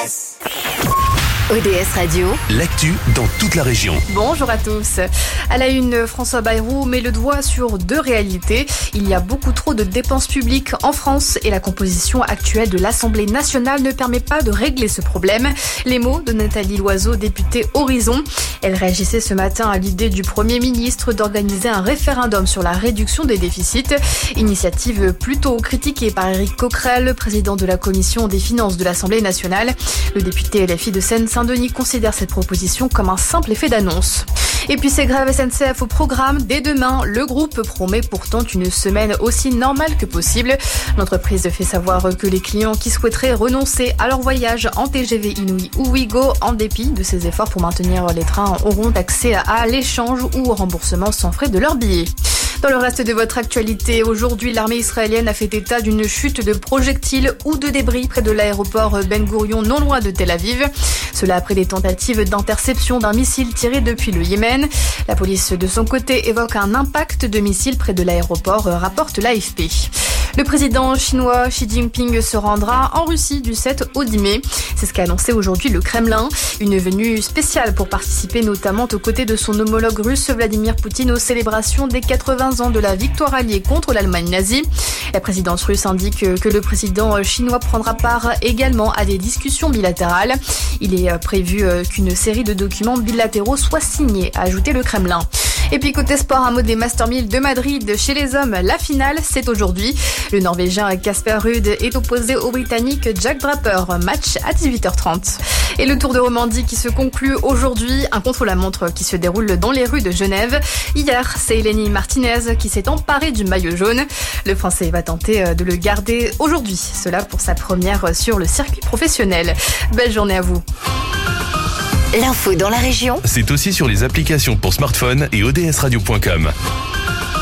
ODS Radio, l'actu dans toute la région. Bonjour à tous. À la une, François Bayrou met le doigt sur deux réalités. Il y a beaucoup trop de dépenses publiques en France et la composition actuelle de l'Assemblée nationale ne permet pas de régler ce problème. Les mots de Nathalie Loiseau, députée Horizon. Elle réagissait ce matin à l'idée du Premier ministre d'organiser un référendum sur la réduction des déficits. Initiative plutôt critiquée par Éric Coquerel, président de la Commission des finances de l'Assemblée nationale. Le député LFI de Seine-Saint-Denis considère cette proposition comme un simple effet d'annonce. Et puis c'est grève SNCF au programme. Dès demain, le groupe promet pourtant une semaine aussi normale que possible. L'entreprise fait savoir que les clients qui souhaiteraient renoncer à leur voyage en TGV Inouï ou Ouigo, en dépit de ses efforts pour maintenir les trains, auront accès à l'échange ou au remboursement sans frais de leurs billets. Dans le reste de votre actualité, aujourd'hui, l'armée israélienne a fait état d'une chute de projectiles ou de débris près de l'aéroport Ben Gourion, non loin de Tel Aviv. Cela après des tentatives d'interception d'un missile tiré depuis le Yémen. La police, de son côté, évoque un impact de missile près de l'aéroport, rapporte l'AFP. Le président chinois Xi Jinping se rendra en Russie du 7 au 10 mai. C'est ce qu'a annoncé aujourd'hui le Kremlin. Une venue spéciale pour participer notamment aux côtés de son homologue russe Vladimir Poutine aux célébrations des 80 ans de la victoire alliée contre l'Allemagne nazie. La présidence russe indique que le président chinois prendra part également à des discussions bilatérales. Il est prévu qu'une série de documents bilatéraux soient signés, a ajouté le Kremlin. Et puis côté sport, un mot des Master 1000 de Madrid. Chez les hommes, la finale, c'est aujourd'hui. Le Norvégien Casper Ruud est opposé au Britannique Jack Draper. Match à 18h30. Et le Tour de Romandie qui se conclut aujourd'hui. Un contre-la-montre qui se déroule dans les rues de Genève. Hier, c'est Eleni Martinez qui s'est emparée du maillot jaune. Le Français va tenter de le garder aujourd'hui. Cela pour sa première sur le circuit professionnel. Belle journée à vous. l'info dans la région. C'est aussi sur les applications pour smartphone et odsradio.com.